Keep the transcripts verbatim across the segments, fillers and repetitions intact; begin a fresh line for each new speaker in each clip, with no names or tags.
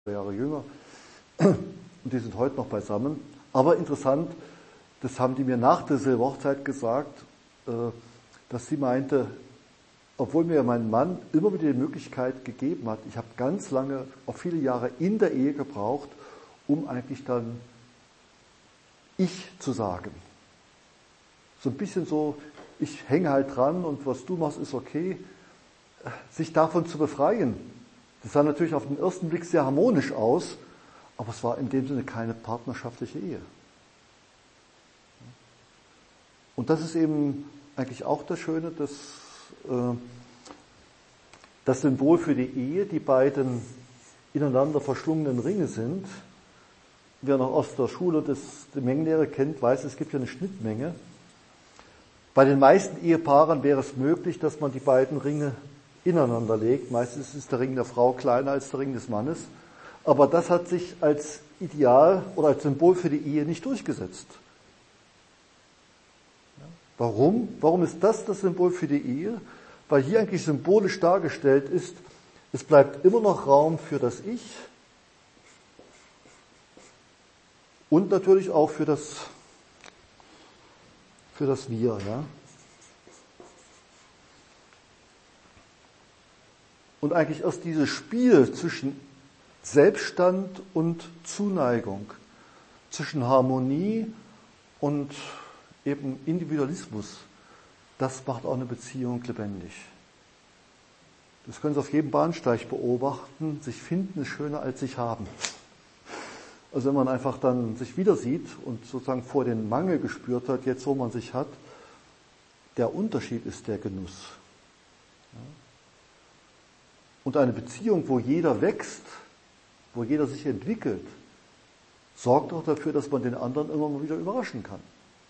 Jahre jünger. Und die sind heute noch beisammen. Aber interessant, das haben die mir nach der Silberhochzeit gesagt, dass sie meinte, obwohl mir mein Mann immer wieder die Möglichkeit gegeben hat, ich habe ganz lange, auch viele Jahre in der Ehe gebraucht, um eigentlich dann ich zu sagen. So ein bisschen so, ich hänge halt dran und was du machst ist okay. Sich davon zu befreien, das sah natürlich auf den ersten Blick sehr harmonisch aus, aber es war in dem Sinne keine partnerschaftliche Ehe. Und das ist eben eigentlich auch das Schöne, dass äh, das Symbol für die Ehe, die beiden ineinander verschlungenen Ringe sind. Wer noch aus der Schule das, die Mengenlehre kennt, weiß, es gibt ja eine Schnittmenge. Bei den meisten Ehepaaren wäre es möglich, dass man die beiden Ringe ineinander legt. Meistens ist der Ring der Frau kleiner als der Ring des Mannes. Aber das hat sich als Ideal oder als Symbol für die Ehe nicht durchgesetzt. Warum? Warum ist das das Symbol für die Ehe? Weil hier eigentlich symbolisch dargestellt ist, es bleibt immer noch Raum für das Ich und natürlich auch für das, für das Wir. Ja? Und eigentlich erst dieses Spiel zwischen Selbststand und Zuneigung, zwischen Harmonie und eben Individualismus, das macht auch eine Beziehung lebendig. Das können Sie auf jedem Bahnsteig beobachten. Sich finden ist schöner als sich haben. Also wenn man einfach dann sich wieder sieht und sozusagen vor den Mangel gespürt hat, jetzt wo man sich hat, der Unterschied ist der Genuss. Und eine Beziehung, wo jeder wächst, wo jeder sich entwickelt, sorgt auch dafür, dass man den anderen immer mal wieder überraschen kann.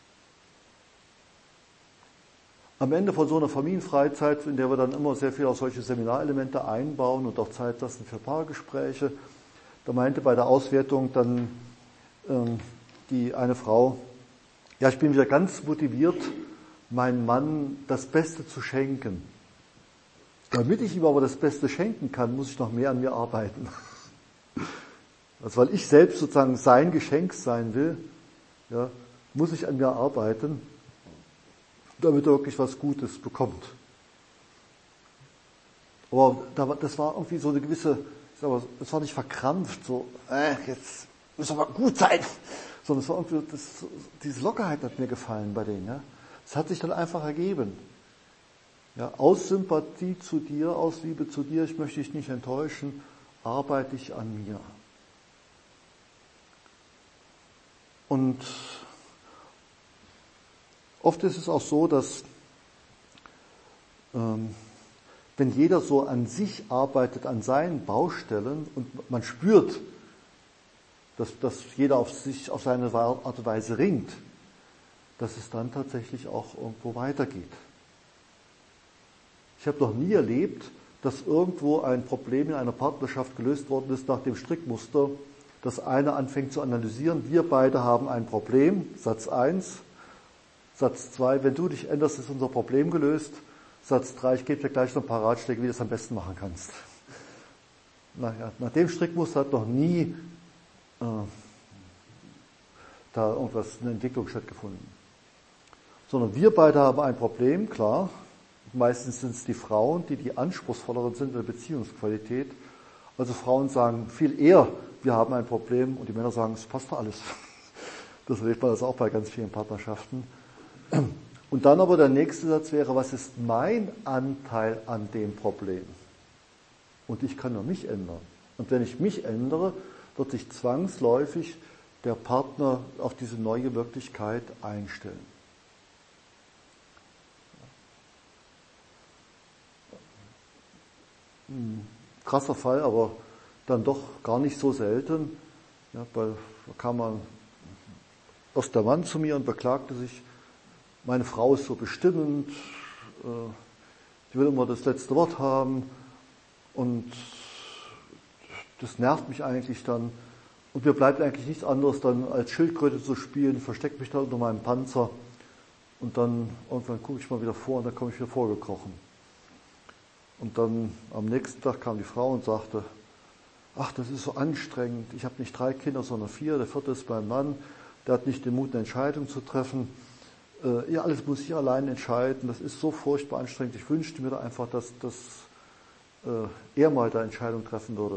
Am Ende von so einer Familienfreizeit, in der wir dann immer sehr viel auch solche Seminarelemente einbauen und auch Zeit lassen für Paargespräche, da meinte bei der Auswertung dann ähm, die eine Frau, ja, ich bin wieder ganz motiviert, meinem Mann das Beste zu schenken. Damit ich ihm aber das Beste schenken kann, muss ich noch mehr an mir arbeiten. Also weil ich selbst sozusagen sein Geschenk sein will, ja, muss ich an mir arbeiten, damit er wirklich was Gutes bekommt. Aber das war irgendwie so eine gewisse, ich sag mal, es war nicht verkrampft, so, äh, jetzt muss aber gut sein, sondern es war irgendwie, das, diese Lockerheit hat mir gefallen bei denen. Ja. Es hat sich dann einfach ergeben. Ja, aus Sympathie zu dir, aus Liebe zu dir, ich möchte dich nicht enttäuschen, arbeite ich an mir. Und oft ist es auch so, dass ähm, wenn jeder so an sich arbeitet, an seinen Baustellen und man spürt, dass, dass jeder auf sich, auf seine Art und Weise ringt, dass es dann tatsächlich auch irgendwo weitergeht. Ich habe noch nie erlebt, dass irgendwo ein Problem in einer Partnerschaft gelöst worden ist nach dem Strickmuster, dass einer anfängt zu analysieren, wir beide haben ein Problem, Satz eins, Satz zwei, wenn du dich änderst, ist unser Problem gelöst, Satz drei, ich gebe dir gleich noch ein paar Ratschläge, wie du das am besten machen kannst. Naja, nach dem Strickmuster hat noch nie äh, da irgendwas, eine Entwicklung stattgefunden. Sondern wir beide haben ein Problem, klar. Meistens sind es die Frauen, die die anspruchsvolleren sind in der Beziehungsqualität. Also Frauen sagen viel eher, wir haben ein Problem, und die Männer sagen, es passt doch alles. Das erlebt man das auch bei ganz vielen Partnerschaften. Und dann aber der nächste Satz wäre, was ist mein Anteil an dem Problem? Und ich kann nur mich ändern. Und wenn ich mich ändere, wird sich zwangsläufig der Partner auf diese neue Wirklichkeit einstellen. Krasser Fall, aber dann doch gar nicht so selten. Ja, da kam man aus der Mann zu mir und beklagte sich, meine Frau ist so bestimmend, die will immer das letzte Wort haben und das nervt mich eigentlich dann. Und mir bleibt eigentlich nichts anderes, dann als Schildkröte zu spielen, ich verstecke mich da unter meinem Panzer und dann irgendwann gucke ich mal wieder vor und dann komme ich wieder vorgekrochen. Und dann am nächsten Tag kam die Frau und sagte, ach, das ist so anstrengend, ich habe nicht drei Kinder, sondern vier, der vierte ist mein Mann, der hat nicht den Mut, eine Entscheidung zu treffen. Äh, ja, alles muss ich allein entscheiden, das ist so furchtbar anstrengend. Ich wünschte mir da einfach, dass, dass äh, er mal da Entscheidung treffen würde.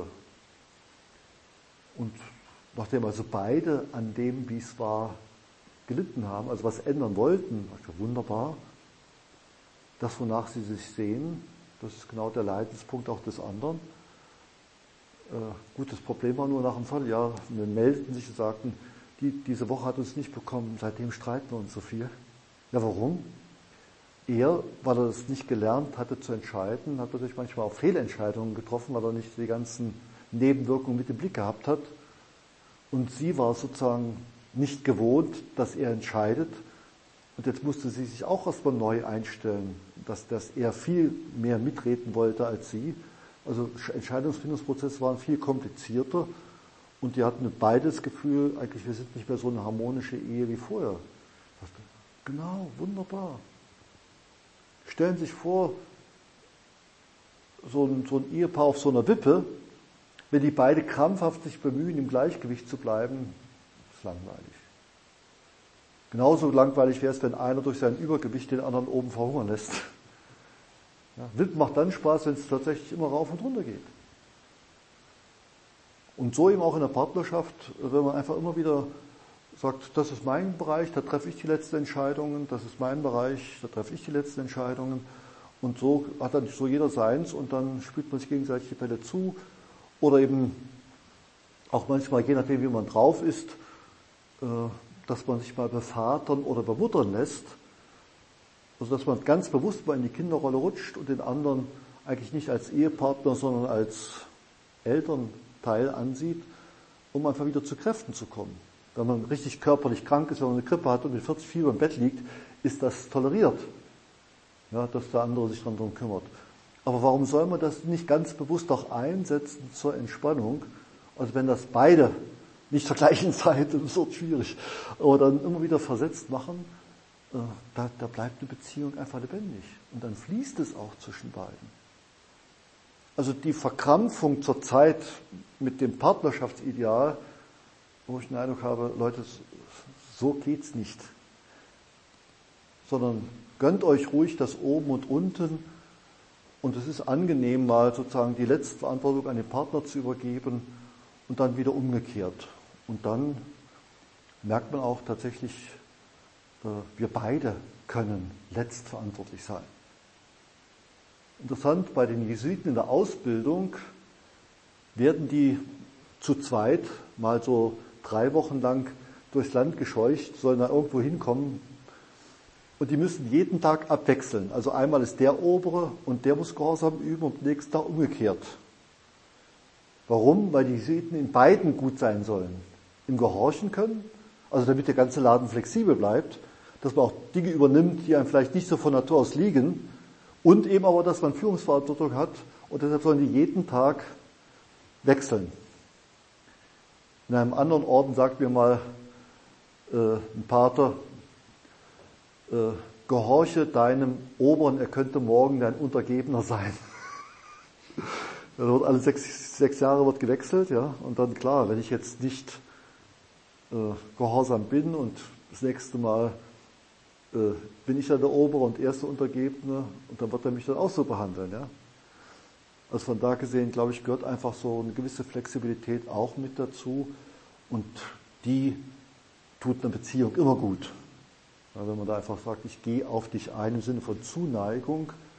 Und nachdem also beide an dem, wie es war, gelitten haben, also was ändern wollten, dachte, wunderbar, das, wonach sie sich sehen, das ist genau der Leidenspunkt auch des anderen. Äh, gut, das Problem war nur nach einem Vierteljahr, wir meldeten sich und sagten, die, diese Woche hat uns nicht bekommen, seitdem streiten wir uns so viel. Ja, warum? Er, weil er das nicht gelernt hatte zu entscheiden, hat natürlich manchmal auch Fehlentscheidungen getroffen, weil er nicht die ganzen Nebenwirkungen mit im Blick gehabt hat. Und sie war sozusagen nicht gewohnt, dass er entscheidet. Und jetzt musste sie sich auch erstmal neu einstellen, dass, dass er viel mehr mitreden wollte als sie. Also Entscheidungsfindungsprozesse waren viel komplizierter. Und die hatten beide das Gefühl, eigentlich wir sind nicht mehr so eine harmonische Ehe wie vorher. Ich dachte, genau, wunderbar. Stellen Sie sich vor, so ein, so ein Ehepaar auf so einer Wippe, wenn die beide krampfhaft sich bemühen, im Gleichgewicht zu bleiben, ist langweilig. Genauso langweilig wäre es, wenn einer durch sein Übergewicht den anderen oben verhungern lässt. Ja, Wippen macht dann Spaß, wenn es tatsächlich immer rauf und runter geht. Und so eben auch in der Partnerschaft, wenn man einfach immer wieder sagt, das ist mein Bereich, da treffe ich die letzten Entscheidungen, das ist mein Bereich, da treffe ich die letzten Entscheidungen. Und so hat dann so jeder seins und dann spielt man sich gegenseitig die Bälle zu. Oder eben auch manchmal, je nachdem wie man drauf ist, dass man sich mal bevatern oder bemuttern lässt. Also dass man ganz bewusst mal in die Kinderrolle rutscht und den anderen eigentlich nicht als Ehepartner, sondern als Elternteil ansieht, um einfach wieder zu Kräften zu kommen. Wenn man richtig körperlich krank ist, wenn man eine Grippe hat und mit vierzig Fieber im Bett liegt, ist das toleriert, ja, dass der andere sich darum kümmert. Aber warum soll man das nicht ganz bewusst auch einsetzen zur Entspannung? Also wenn das beide nicht zur gleichen Zeit, das wird schwierig, aber dann immer wieder versetzt machen, äh, da, da bleibt eine Beziehung einfach lebendig. Und dann fließt es auch zwischen beiden. Also die Verkrampfung zur Zeit mit dem Partnerschaftsideal, wo ich den Eindruck habe, Leute, so geht's nicht. Sondern gönnt euch ruhig das Oben und Unten. Und es ist angenehm, mal sozusagen die letzte Verantwortung an den Partner zu übergeben und dann wieder umgekehrt. Und dann merkt man auch tatsächlich, wir beide können letztverantwortlich sein. Interessant, bei den Jesuiten in der Ausbildung werden die zu zweit mal so drei Wochen lang durchs Land gescheucht, sollen da irgendwo hinkommen. Und die müssen jeden Tag abwechseln. Also einmal ist der Obere und der muss Gehorsam üben und am nächsten Tag umgekehrt. Warum? Weil die Jesuiten in beiden gut sein sollen. Im Gehorchen können, also damit der ganze Laden flexibel bleibt, dass man auch Dinge übernimmt, die einem vielleicht nicht so von Natur aus liegen, und eben aber, dass man Führungsverantwortung hat und deshalb sollen die jeden Tag wechseln. In einem anderen Orden sagt mir mal äh, ein Pater, äh, gehorche deinem Oberen, er könnte morgen dein Untergebener sein. Da wird alle sechs, sechs Jahre wird gewechselt, ja, und dann klar, wenn ich jetzt nicht äh, gehorsam bin und das nächste Mal äh, bin ich dann der Obere und erste Untergebene und dann wird er mich dann auch so behandeln, ja. Also von da gesehen, glaube ich, gehört einfach so eine gewisse Flexibilität auch mit dazu und die tut eine Beziehung immer gut. Ja, wenn man da einfach sagt, ich gehe auf dich ein im Sinne von Zuneigung,